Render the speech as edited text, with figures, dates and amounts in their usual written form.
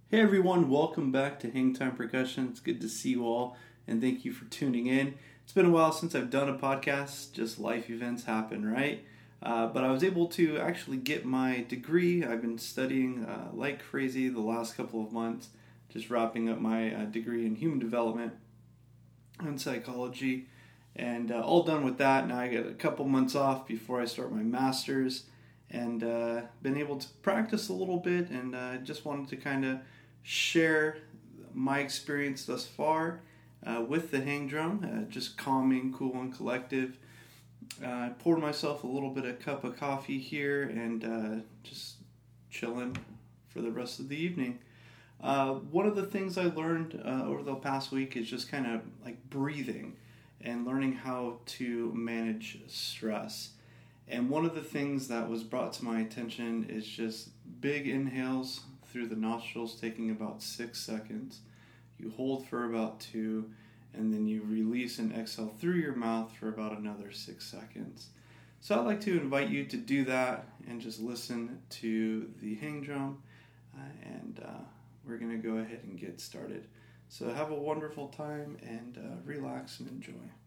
Hey everyone, welcome back to Hang Time Percussion. It's good to see you all, and thank you for tuning in. It's been a while since I've done a podcast, just life events happen, right? But I was able to actually get my degree. I've been studying like crazy the last couple of months, just wrapping up my degree in human development and psychology, and all done with that. Now I get a couple months off before I start my master's, and been able to practice a little bit, and just wanted to kind of share my experience thus far with the hang drum, just calming, cool, and collective. I poured myself a little bit of cup of coffee here and just chilling for the rest of the evening. One of the things I learned over the past week is just kind of like breathing and learning how to manage stress. And one of the things that was brought to my attention is just big inhales through the nostrils, taking about 6 seconds. You hold for about 2, and then you release and exhale through your mouth for about another 6 seconds. So I'd like to invite you to do that and just listen to the hang drum, and we're going to go ahead and get started. So have a wonderful time and relax and enjoy.